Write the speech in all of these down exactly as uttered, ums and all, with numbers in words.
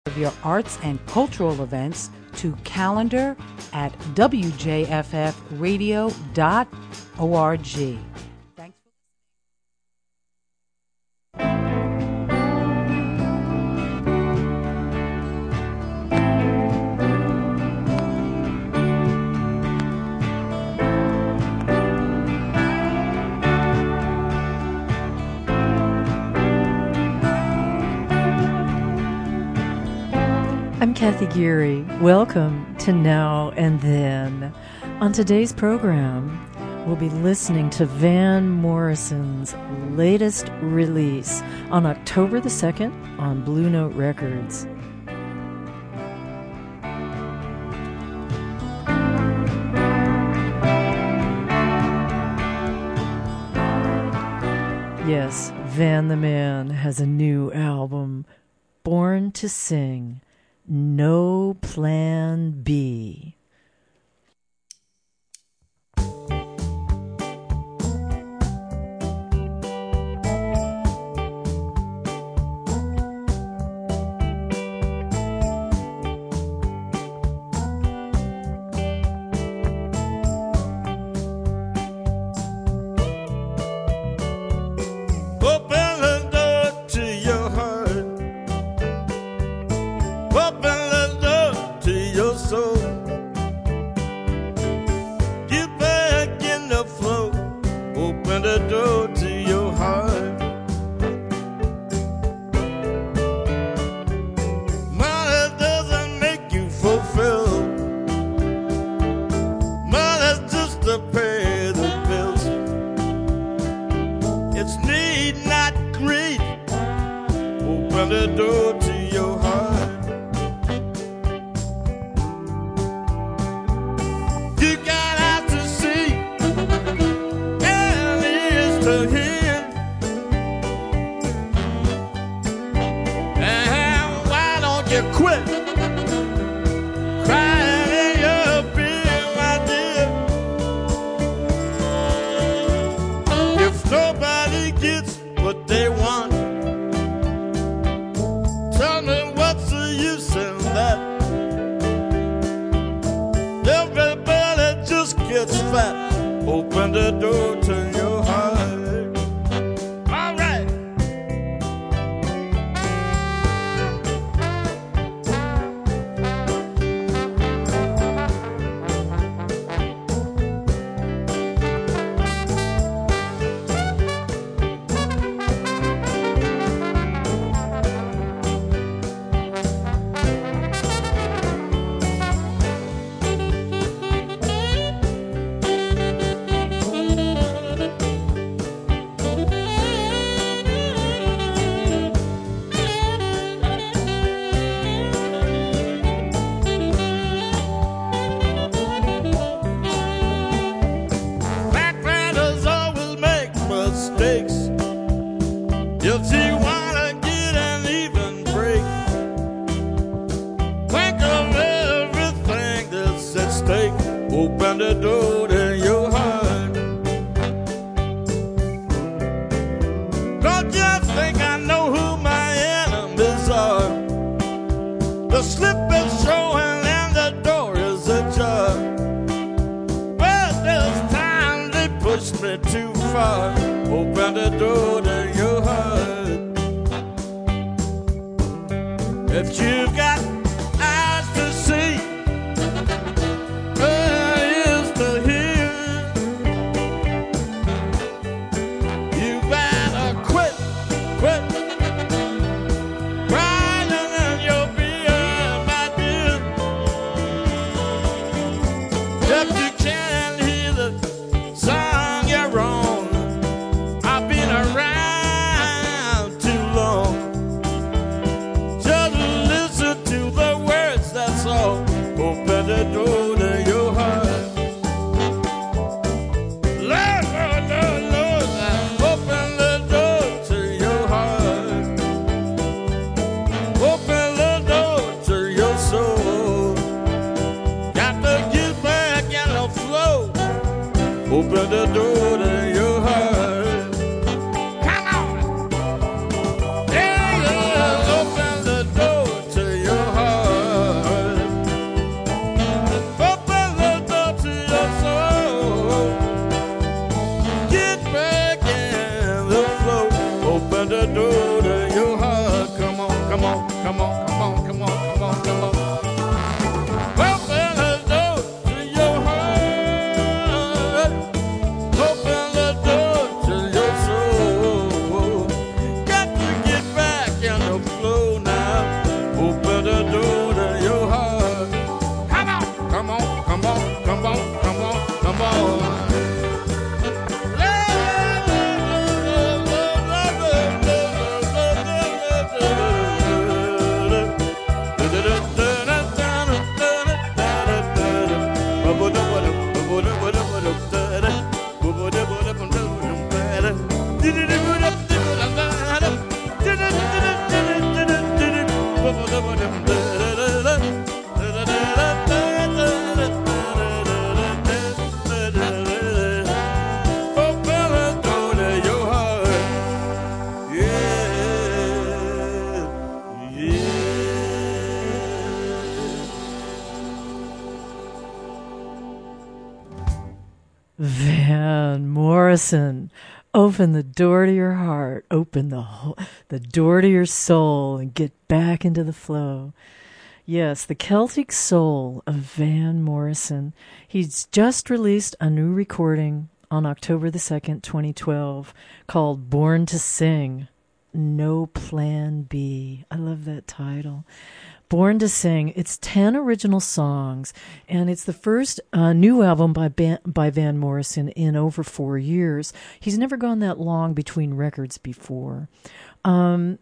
of your arts and cultural events to calendar at w j f f radio dot org. Thanks. I'm Kathy Geary. Welcome to Now and Then. On today's program, we'll be listening to Van Morrison's latest release on October the second on Blue Note Records. Yes, Van the Man has a new album, Born to Sing. No Plan B. To come on, come on, come on, come on. Open the door to your heart. Open the door to your soul. Got to get back in the flow now. Open the door to your heart. Come on, come on, come on, come on, come on, come on. Van Morrison, open the door to your heart, open the ho- the door to your soul, and get back into the flow. Yes, the Celtic soul of Van Morrison. He's just released a new recording on October the second, twenty twelve, called Born to Sing, No Plan B. I love that title. Born to Sing. It's ten original songs, and it's the first uh, new album by Ban- by Van Morrison in over four years. He's never gone that long between records before. Um,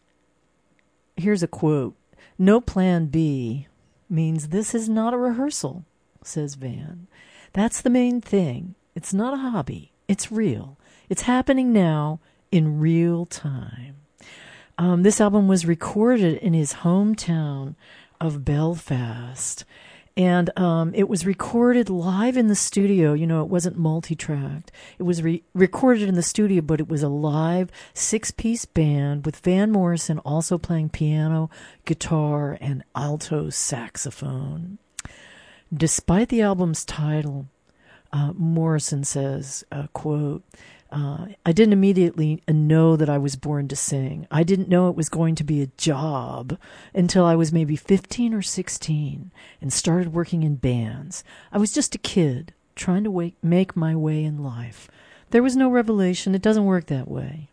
here's a quote. No Plan B means this is not a rehearsal, says Van. That's the main thing. It's not a hobby. It's real. It's happening now in real time. Um, this album was recorded in his hometown of Belfast, and um, it was recorded live in the studio. You know, it wasn't multi-tracked. It was re- recorded in the studio, but it was a live six-piece band with Van Morrison also playing piano, guitar, and alto saxophone. Despite the album's title, uh, Morrison says, uh, quote, Uh, I didn't immediately know that I was born to sing. I didn't know it was going to be a job until I was maybe fifteen or sixteen and started working in bands. I was just a kid trying to wake, make my way in life. There was no revelation. It doesn't work that way.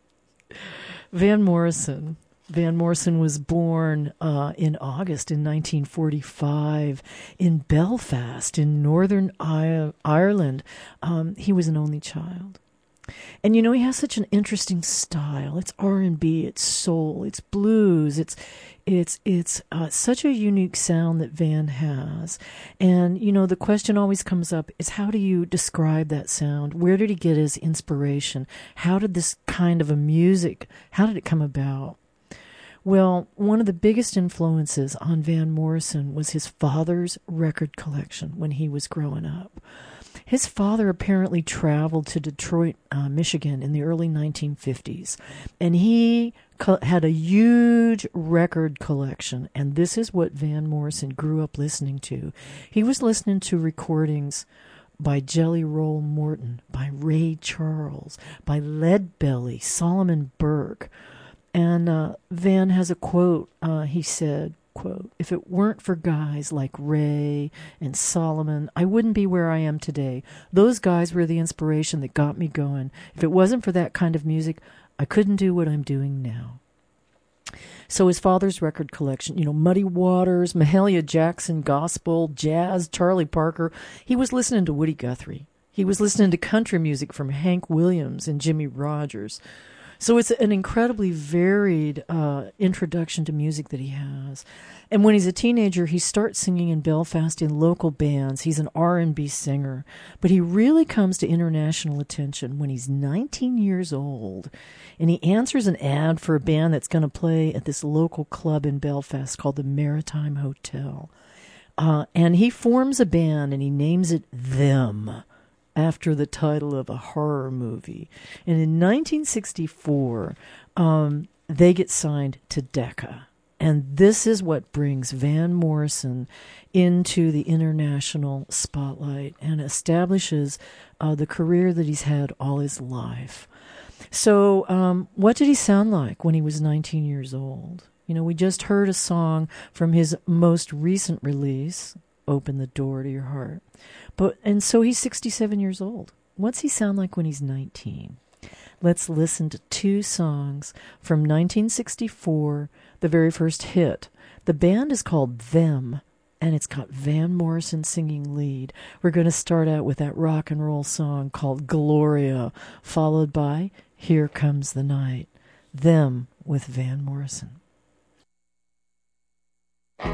Van Morrison. Van Morrison was born uh, in August in nineteen forty-five in Belfast in Northern I- Ireland. Um, he was an only child. And, you know, he has such an interesting style. It's R and B, it's soul, it's blues, it's it's it's uh, such a unique sound that Van has. And, you know, the question always comes up is how do you describe that sound? Where did he get his inspiration? How did this kind of a music, how did it come about? Well, one of the biggest influences on Van Morrison was his father's record collection when he was growing up. His father apparently traveled to Detroit, uh, Michigan in the early nineteen fifties, and he co- had a huge record collection, and this is what Van Morrison grew up listening to. He was listening to recordings by Jelly Roll Morton, by Ray Charles, by Leadbelly, Solomon Burke, and uh, Van has a quote. Uh, he said, quote, "If it weren't for guys like Ray and Solomon, I wouldn't be where I am today. Those guys were the inspiration that got me going. If it wasn't for that kind of music, I couldn't do what I'm doing now." So his father's record collection, you know, Muddy Waters, Mahalia Jackson, gospel, jazz, Charlie Parker. He was listening to Woody Guthrie. He was listening to country music from Hank Williams and Jimmy Rogers. So it's an incredibly varied uh, introduction to music that he has. And when he's a teenager, he starts singing in Belfast in local bands. He's an R and B singer. But he really comes to international attention when he's nineteen years old. And he answers an ad for a band that's going to play at this local club in Belfast called the Maritime Hotel. Uh, and he forms a band, and he names it Them, after the title of a horror movie. And in nineteen sixty-four, um, they get signed to Decca. And this is what brings Van Morrison into the international spotlight and establishes uh, the career that he's had all his life. So um, what did he sound like when he was nineteen years old? You know, we just heard a song from his most recent release, Open the Door to Your Heart. But and so he's sixty-seven years old. What's he sound like when he's nineteen? Let's listen to two songs from nineteen sixty-four, the very first hit. The band is called Them, and it's got Van Morrison singing lead. We're going to start out with that rock and roll song called Gloria, followed by Here Comes the Night. Them with Van Morrison. Like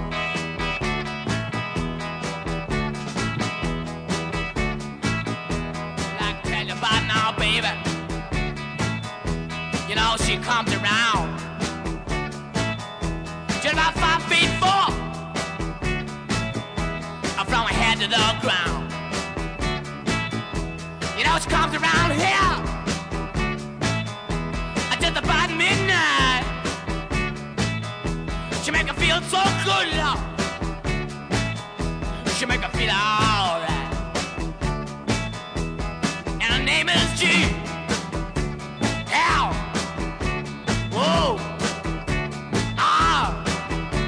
tell you about now, baby. You know she comes around just about five feet four from her head to the ground. You know she comes around here just about midnight. She make her feel so good, Lord. She make her feel alright. And her name is G. L. Whoa. Ah.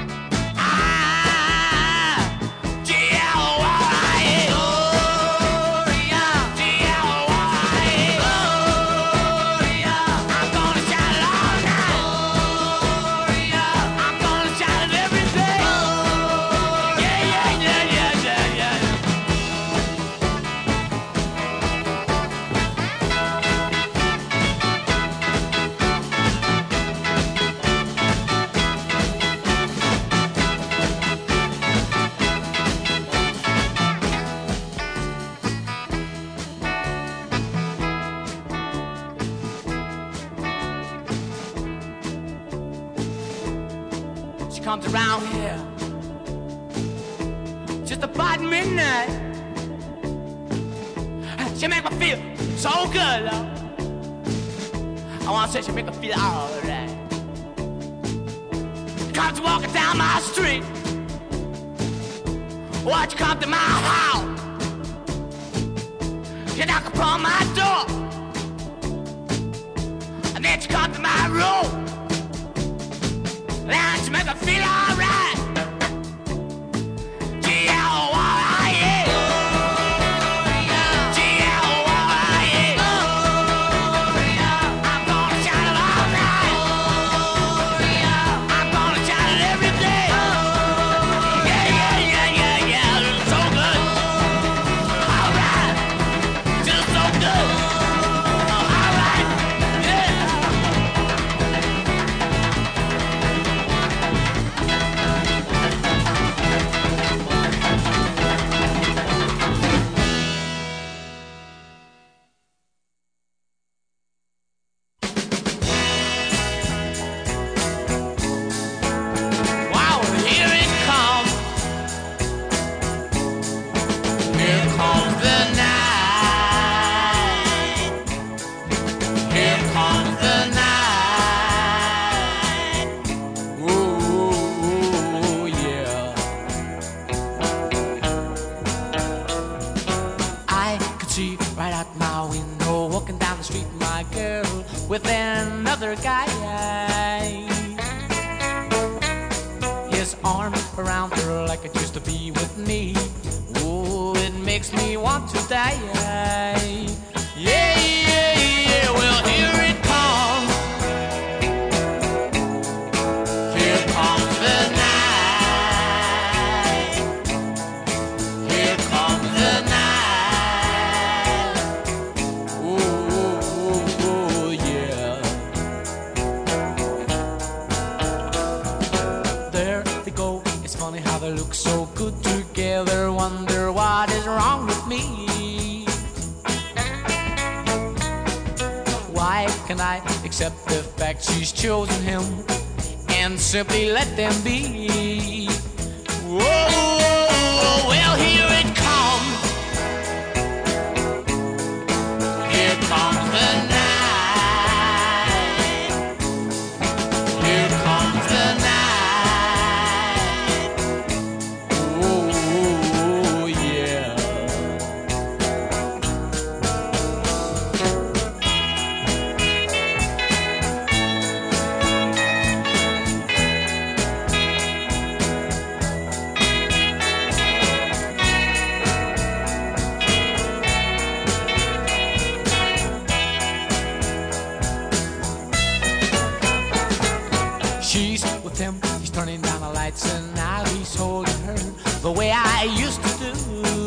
Ah. G. L. Y. Gloria. G. L. Y. Gloria. I'm gonna shout it all night. Gloria. I'm gonna shout it every day. Yeah, yeah, yeah, yeah, yeah, yeah. She comes around here just about midnight. She make me feel so good, Lord. I wanna say she make me feel alright. Comes walking down my street. Watch you come to my house. You knock upon my door, and then she come to my room. And she make her feel alright. G L Y A. G L Y A. I'm gonna shout it all night. I'm gonna shout it every day. Yeah, yeah, yeah, yeah, yeah. It's so good. Alright. Just so good. Alright. Yeah. Wow, here it comes. Here comes the night. Here comes the night. Ooh, yeah. I could see right out my window, walking down the street, my girl with another guy. His arm around her like it used to be with me. Oh, it makes me want to die. Yeah, yeah, yeah. Well, here it comes. Here comes the night. Here comes the night. Ooh, ooh, ooh, yeah. There they go. It's funny how they look so good together. Wonder what is wrong with me. Why can I accept the fact she's chosen him and simply let them be? Whoa, well, here it comes. Here comes the night. Here comes the night. Ooh, yeah. and now he's holding her the way I used to do.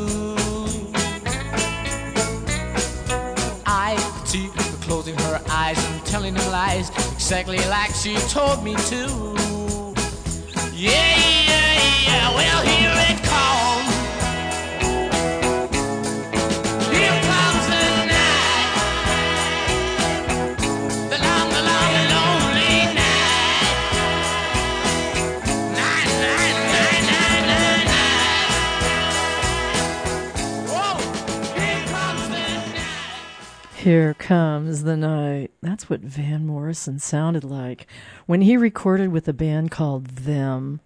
I could see her closing her eyes and telling him lies exactly like she told me to. Yeah, yeah, yeah, well, here it comes. Here comes the night, the long, the long, lonely night. Night, night, night, night, night, night. Whoa, here comes the night. Here Comes the Night. That's what Van Morrison sounded like when he recorded with a band called Them.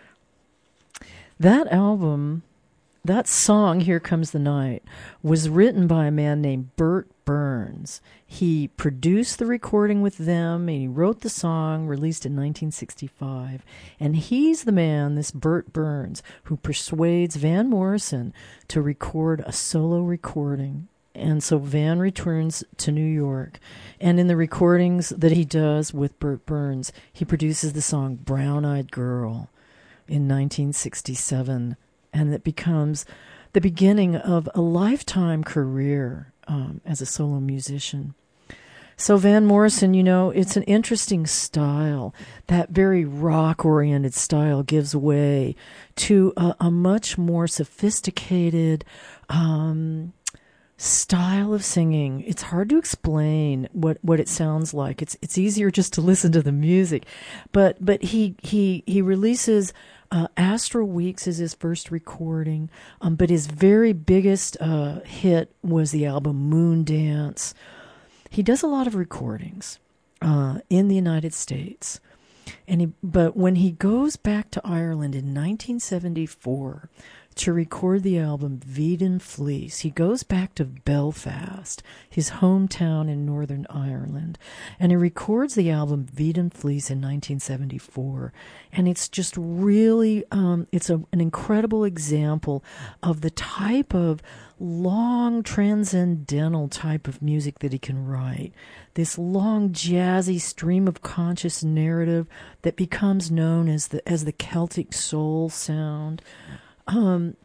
That album, that song, Here Comes the Night, was written by a man named Bert Burns. He produced the recording with them, and he wrote the song, released in nineteen sixty-five. And he's the man, this Bert Burns, who persuades Van Morrison to record a solo recording. And so Van returns to New York, and in the recordings that he does with Bert Burns, he produces the song Brown-Eyed Girl in nineteen sixty-seven, and it becomes the beginning of a lifetime career um, as a solo musician. So Van Morrison, you know, it's an interesting style. That very rock-oriented style gives way to a, a much more sophisticated um style of singing. It's hard to explain what, what it sounds like. It's it's easier just to listen to the music. But but he he he releases uh, Astral Weeks is his first recording. Um, but his very biggest uh, hit was the album Moon Dance. He does a lot of recordings uh, in the United States. And he, but when he goes back to Ireland in nineteen seventy-four to record the album Veedon Fleece, he goes back to Belfast, his hometown in Northern Ireland, and he records the album Veedon Fleece in nineteen seventy-four. And it's just really, um, it's a, an incredible example of the type of long, transcendental type of music that he can write. This long, jazzy stream of conscious narrative that becomes known as the as the Celtic soul sound. Um,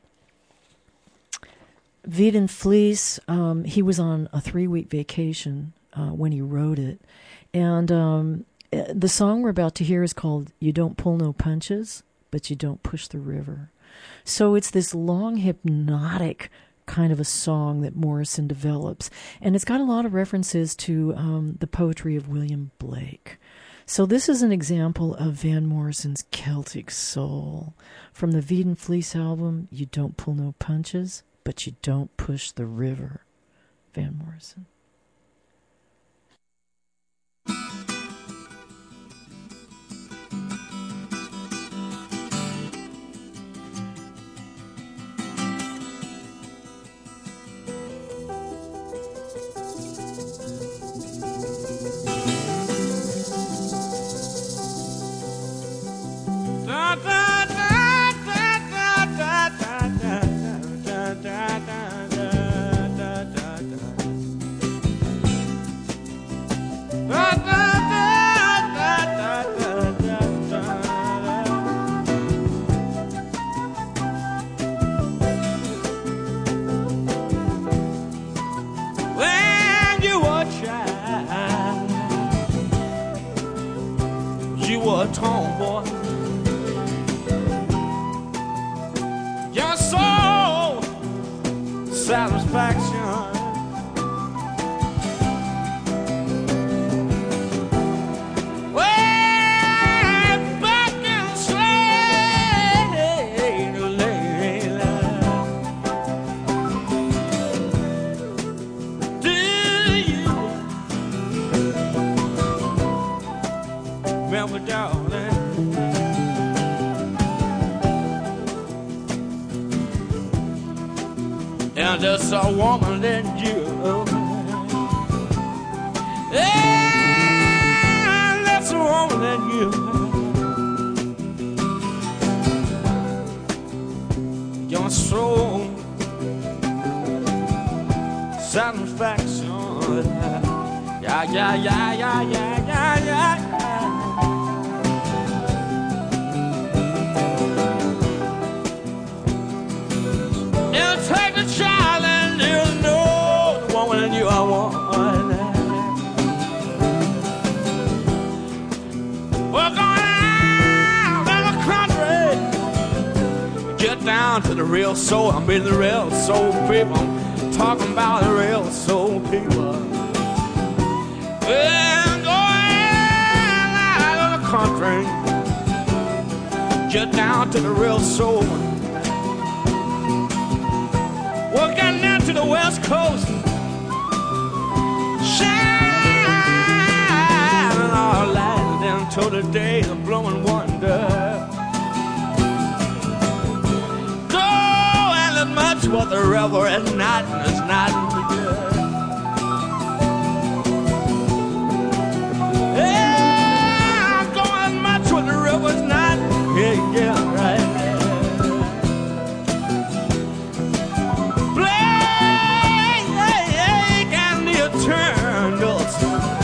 Veedon Fleece, um, he was on a three-week vacation uh, when he wrote it. And um, the song we're about to hear is called You Don't Pull No Punches, But You Don't Push the River. So it's this long, hypnotic kind of a song that Morrison develops. And it's got a lot of references to um, the poetry of William Blake. So this is an example of Van Morrison's Celtic soul. From the Veedon Fleece album, You Don't Pull No Punches, But You Don't Push the River. Van Morrison. Tomboy, your soul satisfaction. Way back in Slade, do you remember, darling? And there's a woman in you. And there's a woman in you. Your soul satisfaction. Yeah, yeah, yeah, yeah, yeah, yeah, yeah. Get down to the real soul. I'm in the real soul people. I'm talking about the real soul people. And going out of the country. Get down to the real soul. Working down to the west coast. Shining our light until the day of blowing wonder. Much what the river is not, and it's not good. Yeah, I'm going much what the river's not. Yeah, yeah, right. Blake and the Eternals,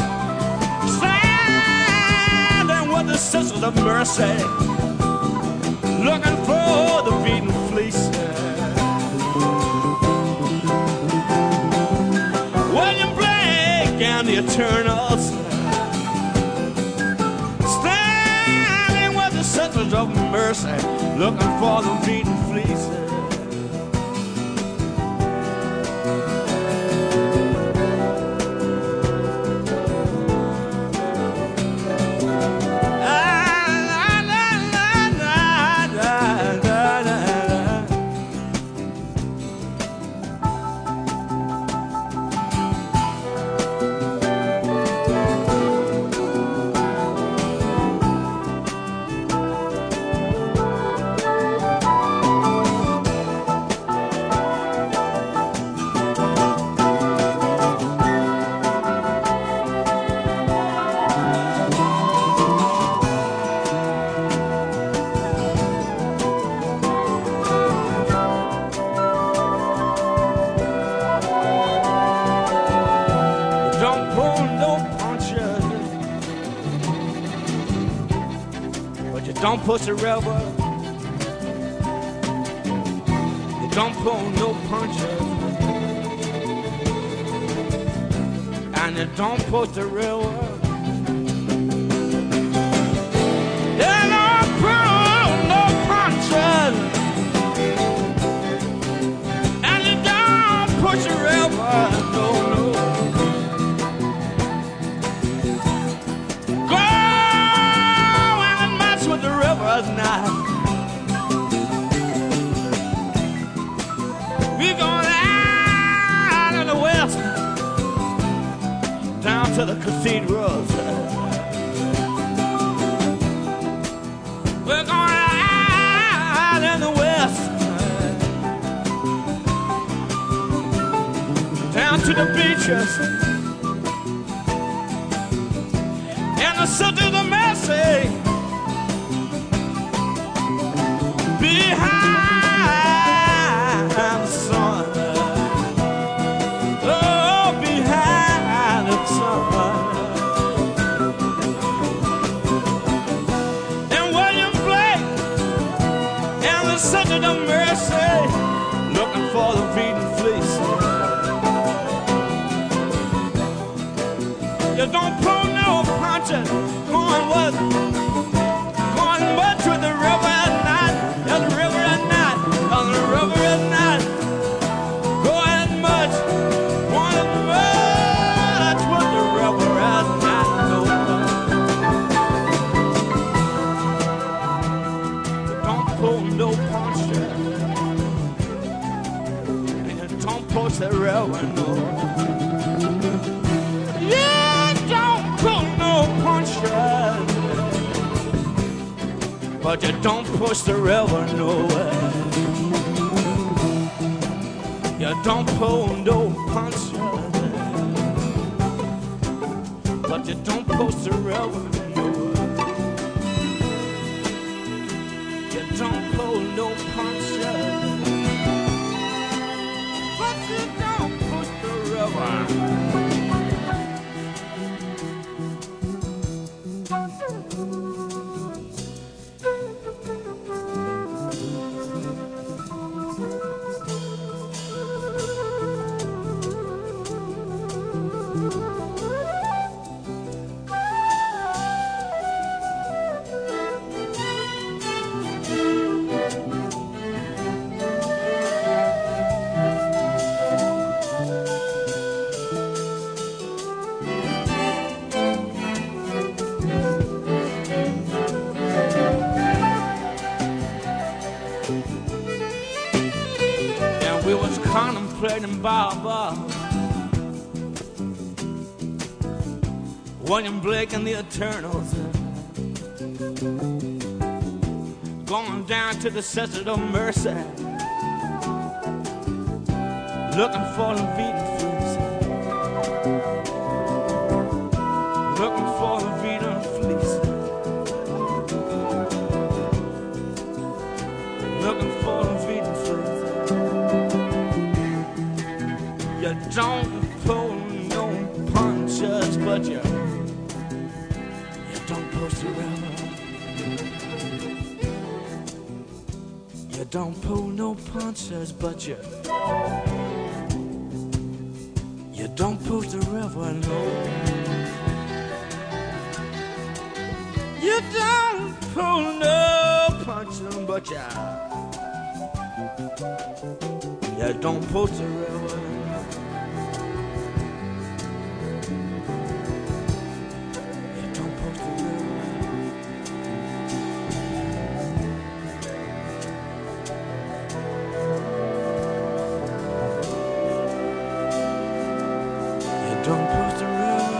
standing with the Sisters of Mercy, looking for the beaten fleece. The Eternals, standing with the Sisters of Mercy, looking for the beaten fleece. Don't push the river. You don't pull no punches. And you don't push the river. You don't pull no punches. And you don't push the river. No, no. Night. We're going out of the west, down to the cathedrals. We're going out in the west, down to the beaches, and the city of the Mercy. Behind the sun, oh, behind the sun. And William Blake and the Sisters of Mercy, looking for the beaten fleece. You don't pull no punches, going with, going much with the river. On the river at night, on the river at night, going much, one much with the river at night. No, don't pull no punches, and you don't push the river, no. You don't pull no punches. But you don't push the river nowhere. You don't pull no punches. But you don't push the river nowhere. You don't pull no punches. But you don't push the river. And we was contemplating Bob, William Blake and the Eternals, going down to the Sisters of Mercy, looking for the Vita Fleece, looking for the Vita Fleece, looking for the Vita Fleece. You don't pull no punches, but you you don't push the river. You don't pull no punches, but you you don't push the river, no. You don't pull no punches, but you you don't push the river. You don't push the river. Don't push the river.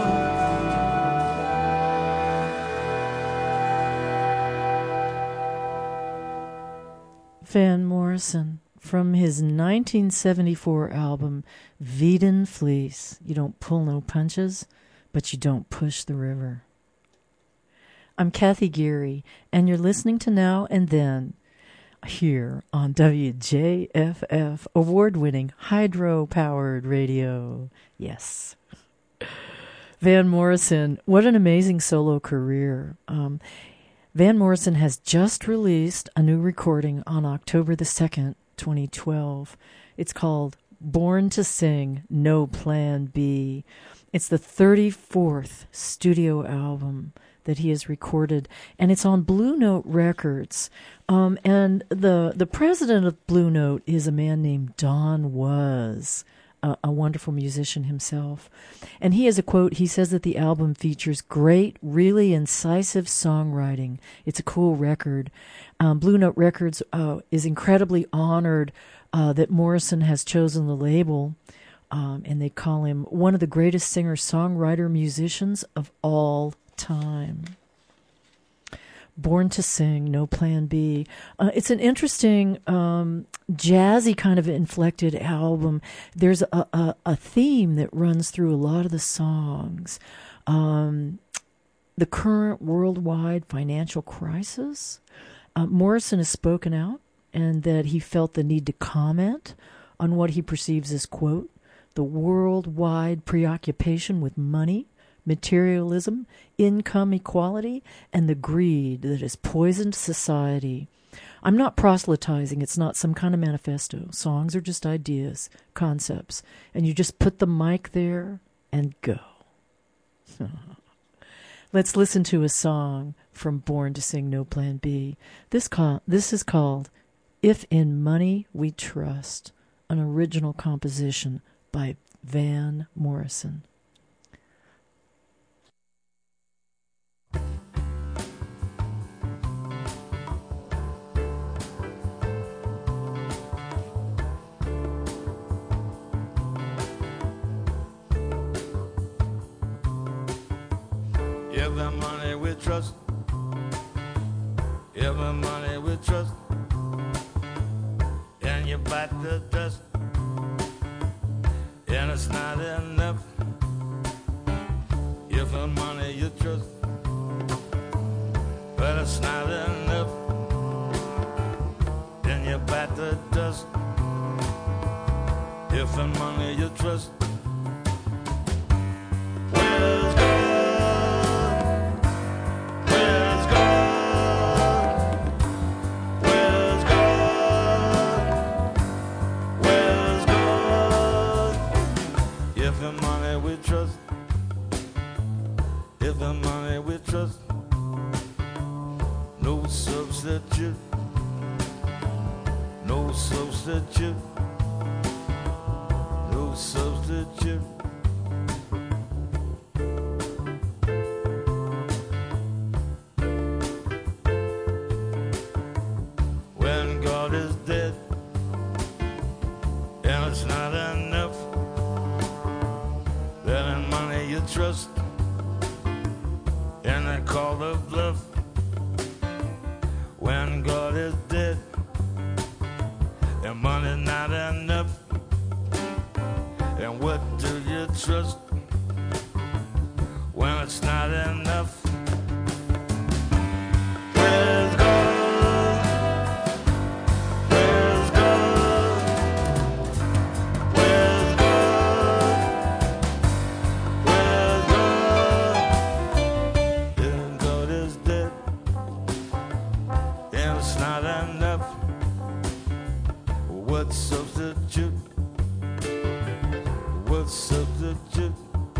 Van Morrison from his nineteen seventy-four album Veden Fleece. You don't pull no punches, but you don't push the river. I'm Kathy Geary, and you're listening to Now and Then here on W J F F, award-winning hydro-powered radio. Yes. Van Morrison, what an amazing solo career. Um, Van Morrison has just released a new recording on October the second, twenty twelve. It's called Born to Sing, No Plan B. It's the thirty-fourth studio album that he has recorded, and it's on Blue Note Records. Um, and the the president of Blue Note is a man named Don Was, a, a wonderful musician himself. And he has a quote. He says that the album features great, really incisive songwriting. It's a cool record. Um, Blue Note Records uh, is incredibly honored uh, that Morrison has chosen the label, um, and they call him one of the greatest singer-songwriter musicians of all time. Born to Sing, No Plan B. Uh, it's an interesting, um, jazzy kind of inflected album. There's a, a, a theme that runs through a lot of the songs. Um, the current worldwide financial crisis. Uh, Morrison has spoken out, and that he felt the need to comment on what he perceives as, quote, the worldwide preoccupation with money, materialism, income equality, and the greed that has poisoned society. I'm not proselytizing. It's not some kind of manifesto. Songs are just ideas, concepts, and you just put the mic there and go. Let's listen to a song from Born to Sing, No Plan B. This, call, this is called If in Money We Trust, an original composition by Van Morrison. Every money we trust, every money we trust, and you bite the dust, and it's not enough. Every money you trust, but it's not enough. Then you bite the dust, every money you trust. Where's God? The money we trust, no substitute, no substitute, no substitute. When God is is dead, and it's not enough. That in money you trust, and they call the bluff. When God is dead, and money's not enough, and what do you trust when it's not enough? Where's God? Where's God? Where's God? Where's God? And God is dead, and it's not enough. What substitute? What substitute?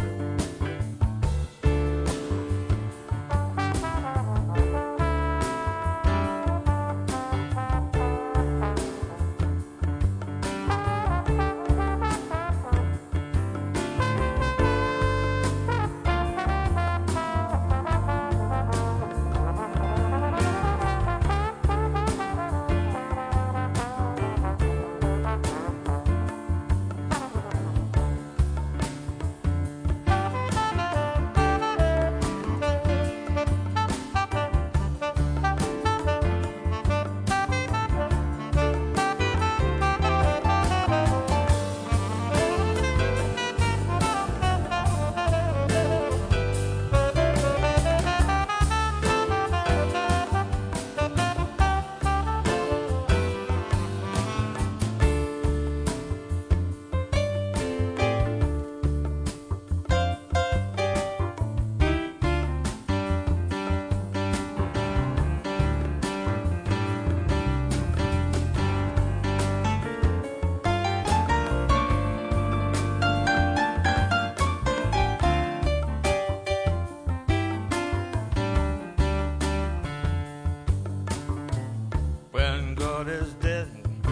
When God is dead,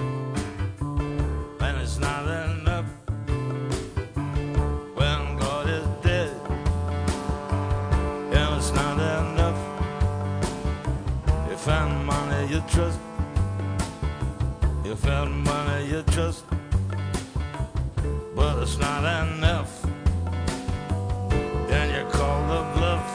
and it's not enough. When God is dead, and it's not enough. You found money you trust, you found money you trust, but it's not enough. Then you call the bluff.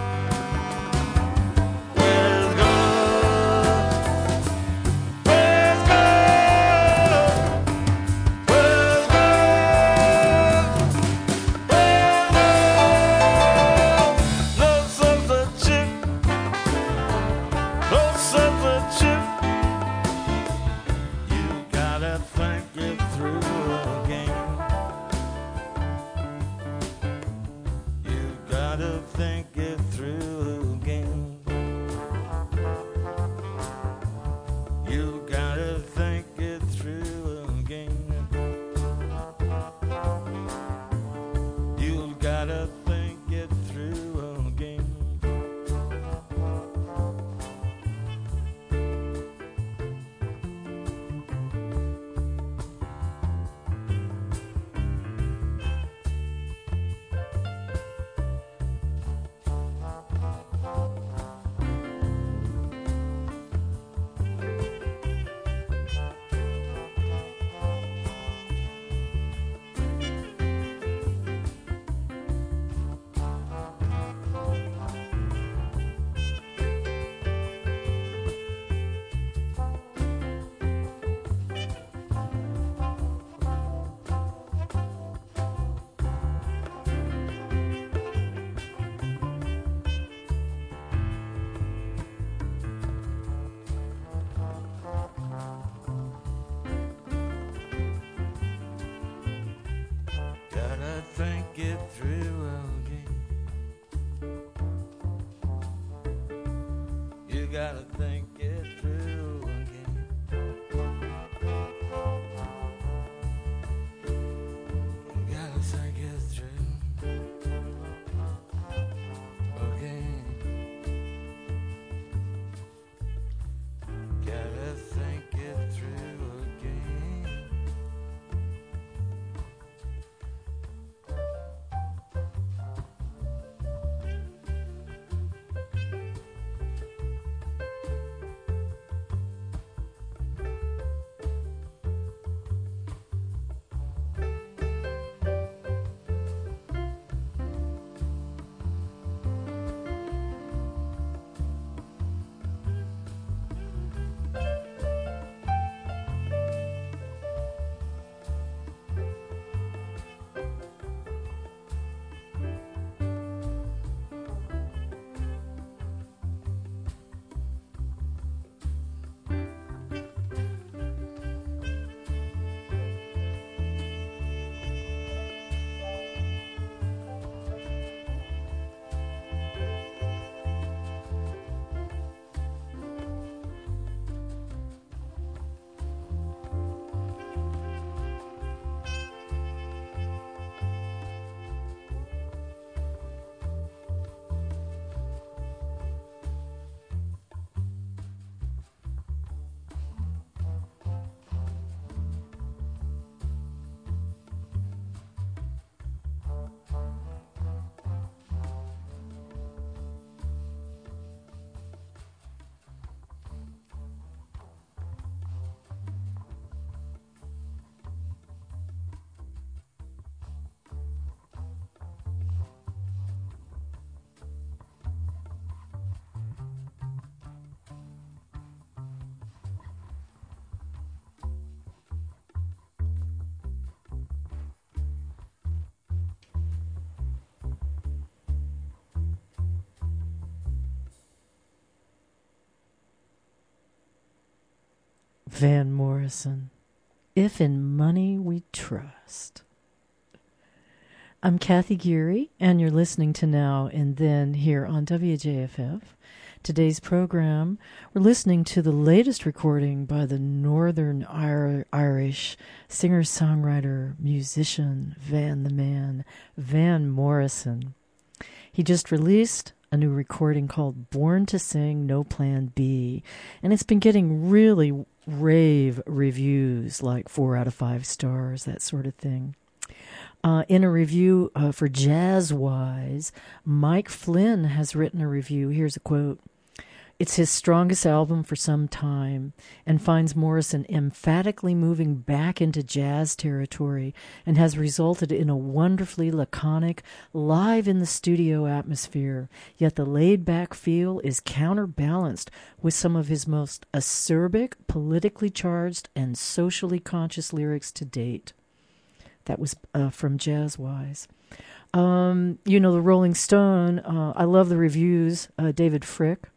Where's God? Where's God? Where's God? Where's God? No substitute, no substitute. You gotta think it through again. Van Morrison, If in Money We Trust. I'm Kathy Geary, and you're listening to Now and Then here on W J F F. Today's program, we're listening to the latest recording by the Northern Ir- Irish singer-songwriter, musician, Van the Man, Van Morrison. He just released a new recording called Born to Sing, No Plan B, and it's been getting really rave reviews, like four out of five stars, that sort of thing. Uh, in a review uh, for Jazzwise, Mike Flynn has written a review. Here's a quote. It's his strongest album for some time and finds Morrison emphatically moving back into jazz territory and has resulted in a wonderfully laconic, live-in-the-studio atmosphere, yet the laid-back feel is counterbalanced with some of his most acerbic, politically charged, and socially conscious lyrics to date. That was uh, from Jazzwise. Um, you know, the Rolling Stone, uh, I love the reviews, uh, David Frick.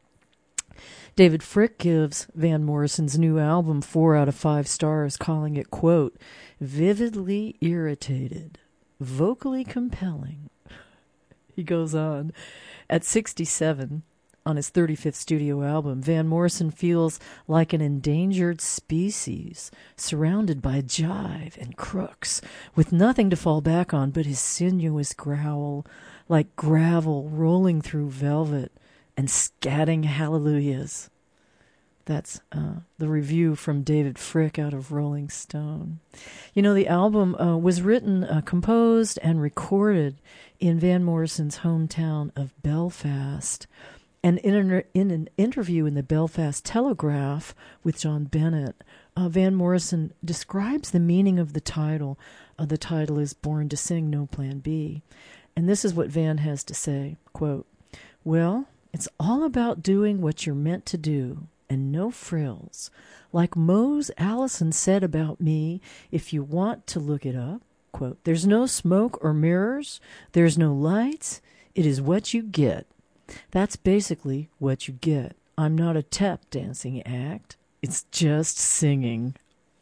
David Frick gives Van Morrison's new album four out of five stars, calling it, quote, vividly irritated, vocally compelling. He goes on. At sixty-seven, on his thirty-fifth studio album, Van Morrison feels like an endangered species, surrounded by jive and crooks, with nothing to fall back on but his sinuous growl, like gravel rolling through velvet, and scatting hallelujahs. That's uh, the review from David Frick out of Rolling Stone. You know, the album uh, was written, uh, composed, and recorded in Van Morrison's hometown of Belfast. And in an, in an interview in the Belfast Telegraph with John Bennett, uh, Van Morrison describes the meaning of the title. Uh, the title is Born to Sing, No Plan B. And this is what Van has to say, quote, well, it's all about doing what you're meant to do, and no frills. Like Mose Allison said about me, if you want to look it up, quote, there's no smoke or mirrors, there's no lights, it is what you get. That's basically what you get. I'm not a tap dancing act, it's just singing.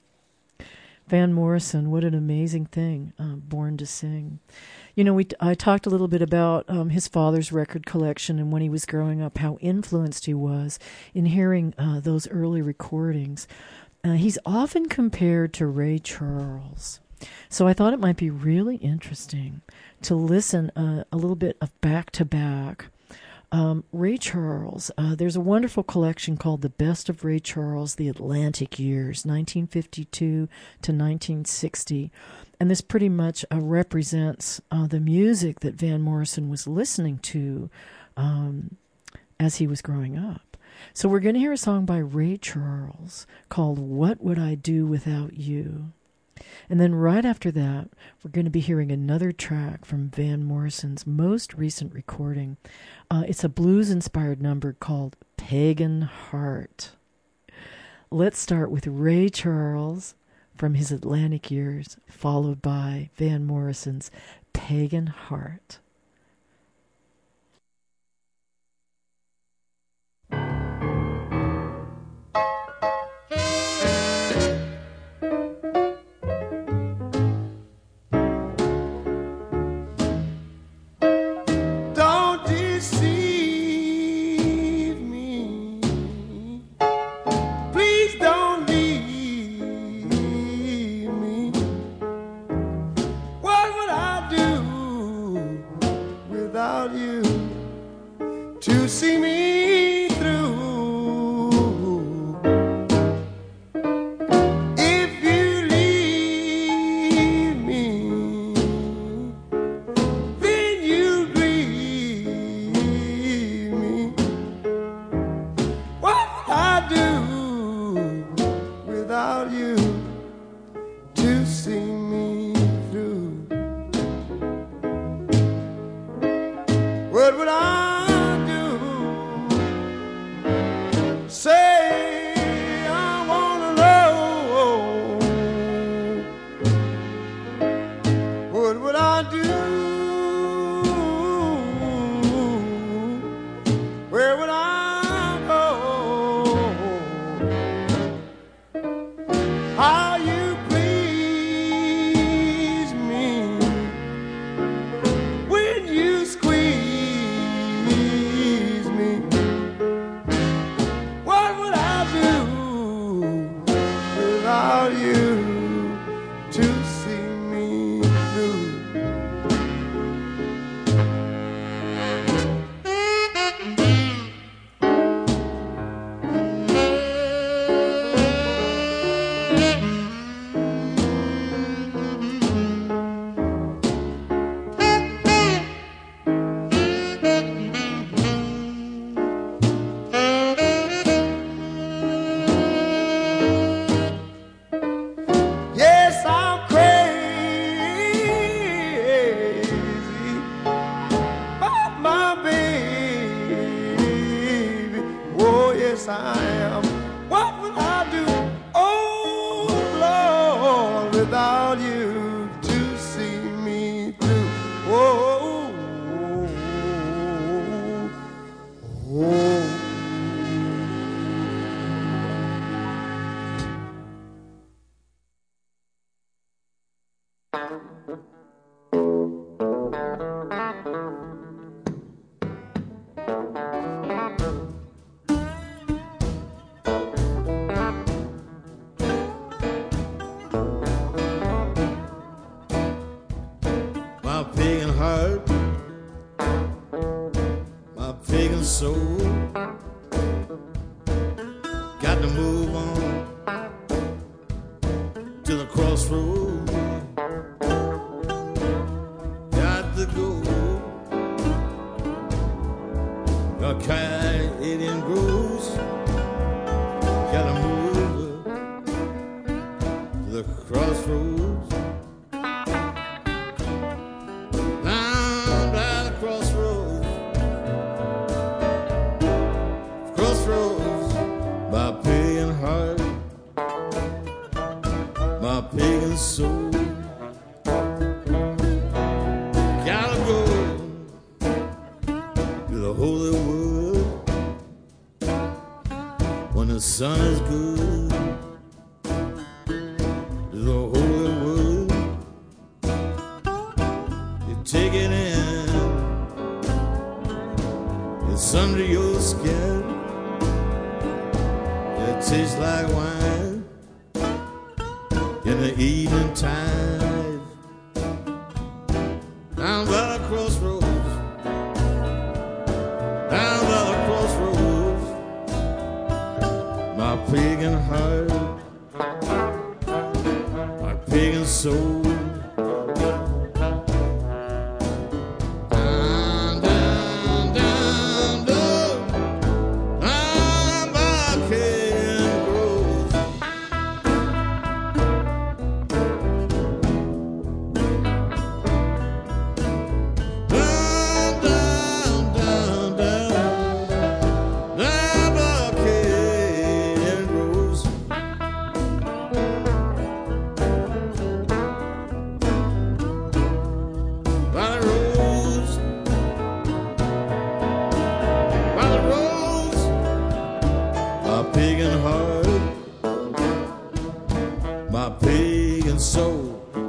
Van Morrison, what an amazing thing, uh, Born to Sing. You know, we t- I talked a little bit about um, his father's record collection and when he was growing up, how influenced he was in hearing uh, those early recordings. Uh, he's often compared to Ray Charles. So I thought it might be really interesting to listen uh, a little bit of back-to-back. Um, Ray Charles, uh, there's a wonderful collection called The Best of Ray Charles, The Atlantic Years, nineteen fifty-two to nineteen sixty. And this pretty much uh, represents uh, the music that Van Morrison was listening to um, as he was growing up. So we're going to hear a song by Ray Charles called What Would I Do Without You? And then right after that, we're going to be hearing another track from Van Morrison's most recent recording. Uh, it's a blues-inspired number called Pagan Heart. Let's start with Ray Charles from his Atlantic Years, followed by Van Morrison's Pagan Heart. See me through. If you leave me, then you grieve me. What would I do without you to see me through? What would I say? I wanna know, what would I do? Where would I go? without you to see me through. Yes, I'm crazy about my baby. Oh, yes, I am. What will I do, oh Lord, without you to see me through? Oh, oh, oh. My pagan heart, my pagan soul, got to move on to the crossroad. Got to go. Okay, Indian grows. Got to move to the crossroads. Down by the crossroads, crossroads, my pagan heart, my pagan soul, gotta go to the holy world when the sun is good, to the holy world. You take it in, it's under your skin. It tastes like wine in the evening time. Down by the crossroads, down by the crossroads, my pagan heart, my pagan soul. Down, down, down, down, down by Canaan groves. Down, down, down, down, down by Canaan groves. By the rose, by the rose, my pagan heart, my pagan soul.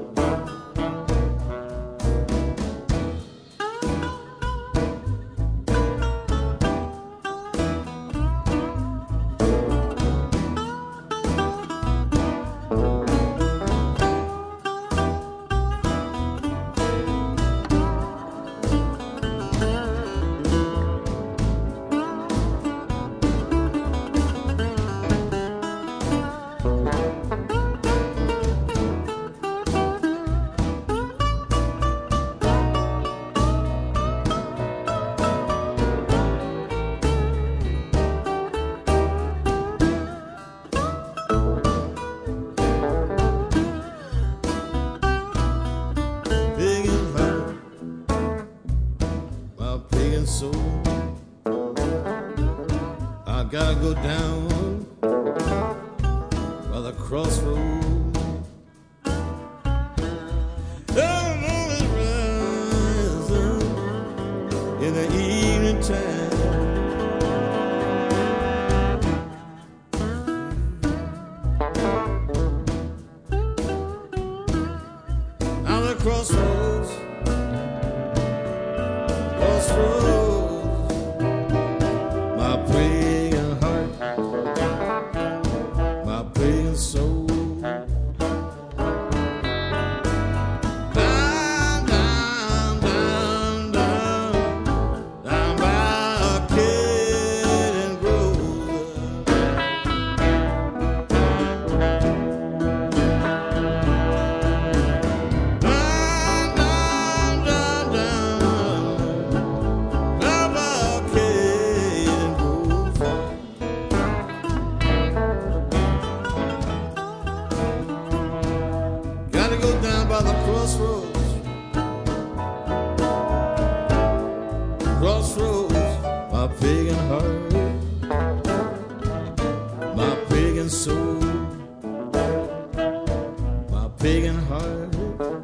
Pagan heart, my pagan soul. I gotta go down by the crossroads. The moon is rising in the evening time. Now the crossroads, crossroads, my pagan heart, my pagan soul. go down by the crossroads. Crossroads, my pagan heart, my pagan soul, my pagan heart,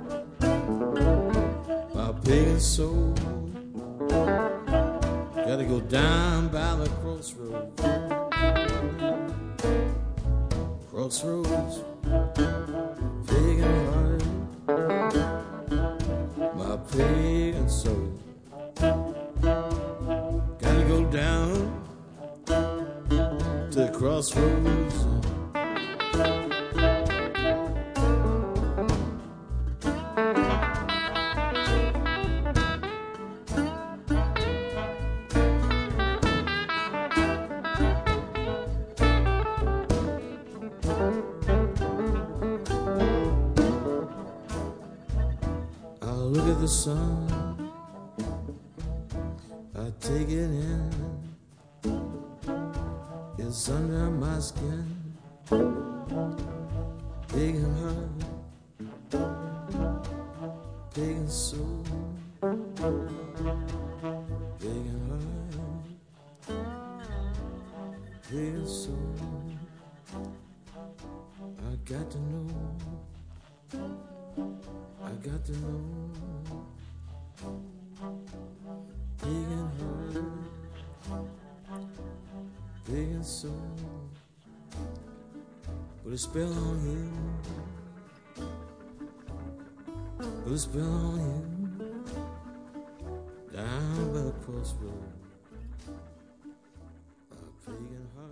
my pagan soul. Gotta go down by the crossroads. Crossroads, pagan heart, my pagan soul. Gotta go down to the crossroads. Look at the sun, I take it in, it's under my skin, pagan heart, pagan soul, pagan heart, pagan soul. I got to know, I got to know. Pagan heart, pagan soul, put a spell on you, put a spell on you, down by the crossroad, a pagan heart.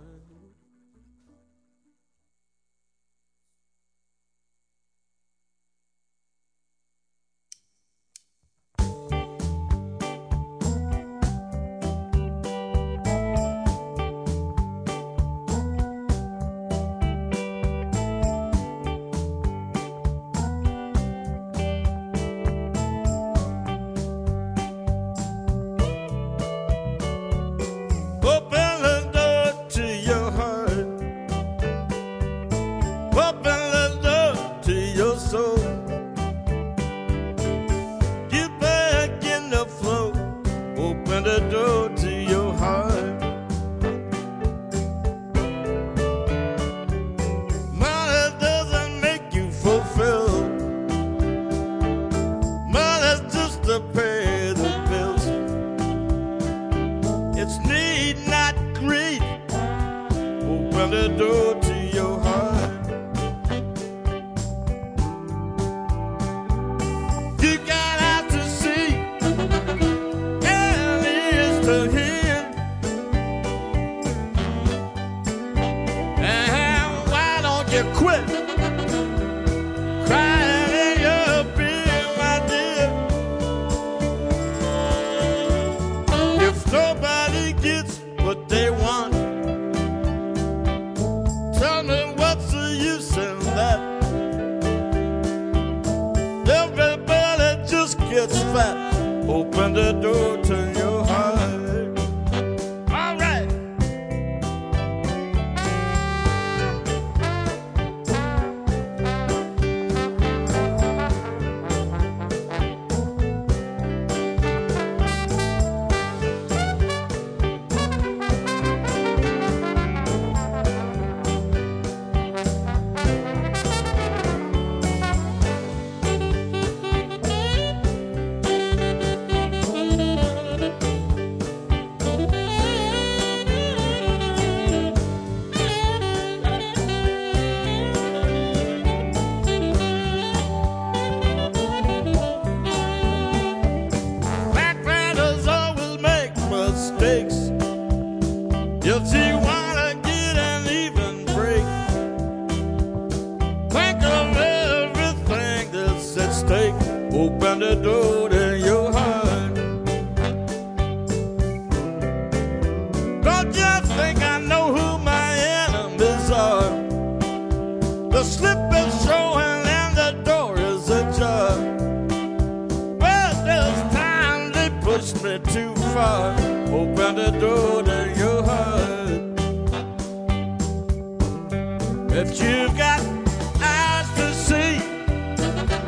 If you got eyes to see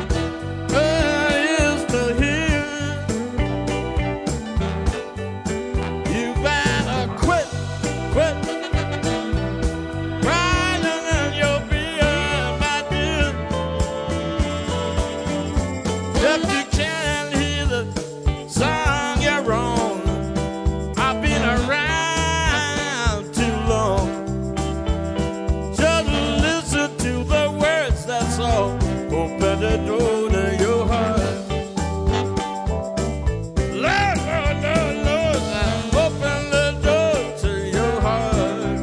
the door to your heart. Lord, Lord, Lord, Lord, open the door to your heart.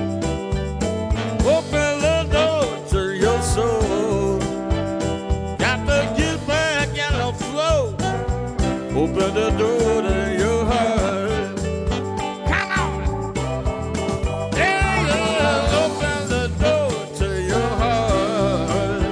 Open the door to your soul. Got to get back in the flow. Open the door to your heart. Come on. Yeah, yeah. Open the door to your heart.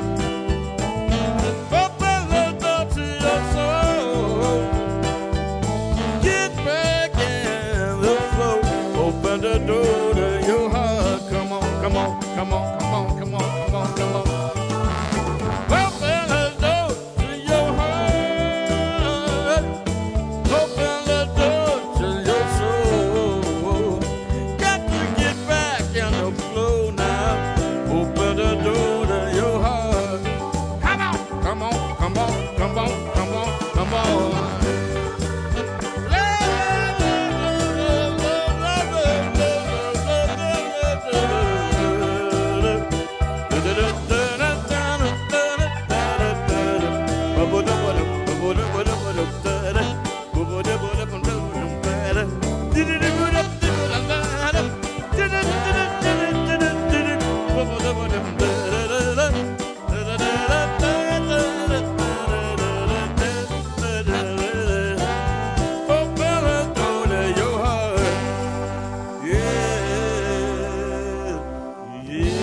Open the door to your soul. Get back in the flow. Open the door to your heart. Come on, come on, come on, come on, come on, come on, come on. Open the door to your heart. Open the door to your soul. Got to get back in the flow now. Open the door to your heart. Come on, come on, come on, come on, come on, come on. Open the door to your heart. Yeah, yeah.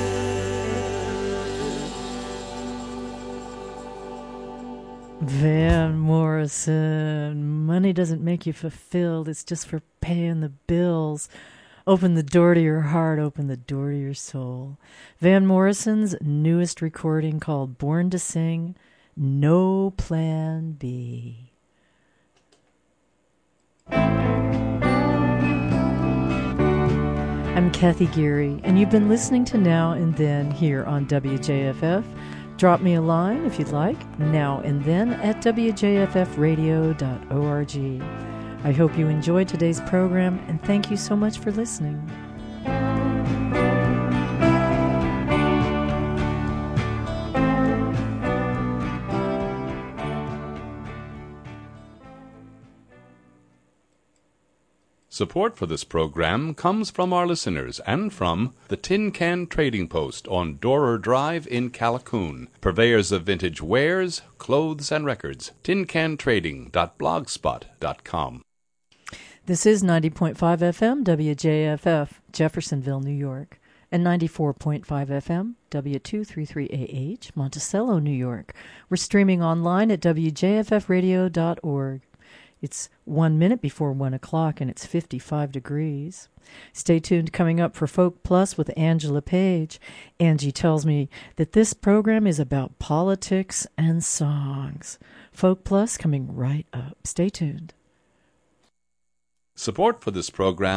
Van Morrison, money doesn't make you fulfilled. It's just for paying the bills. Open the door to your heart. Open the door to your soul. Van Morrison's newest recording called Born to Sing, No Plan B. I'm Kathy Geary, and you've been listening to Now and Then here on W J F F. Drop me a line if you'd like, now and then at w j f f radio dot org. I hope you enjoyed today's program, and thank you so much for listening. Support for this program comes from our listeners and from the Tin Can Trading Post on Dorer Drive in Callicoon, purveyors of vintage wares, clothes, and records. tin can trading dot blogspot dot com. This is ninety point five F M W J F F, Jeffersonville, New York, and ninety-four point five F M W two thirty-three A H, Monticello, New York. We're streaming online at w j f f radio dot org. It's one minute before one o'clock, and it's fifty-five degrees. Stay tuned. Coming up for Folk Plus with Angela Page. Angie tells me that this program is about politics and songs. Folk Plus coming right up. Stay tuned. Support for this program